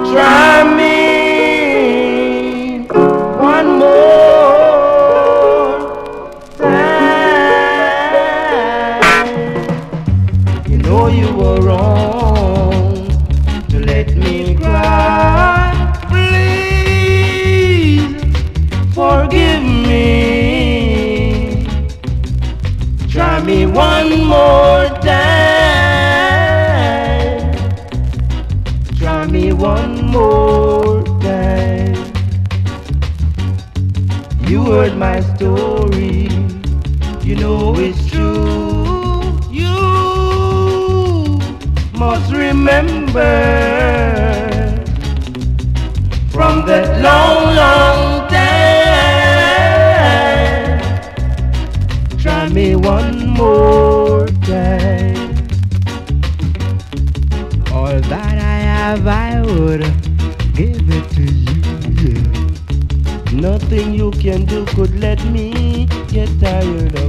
Try me one more time. You know you were wrong to let me cry. Please forgive me. Try me one more time. Try me one more time. You heard my story, you know it's true. You must remember from that long, long time. Try me one more time. All that I have, I would give it to you. Yeah. Nothing you can do could let me get tired of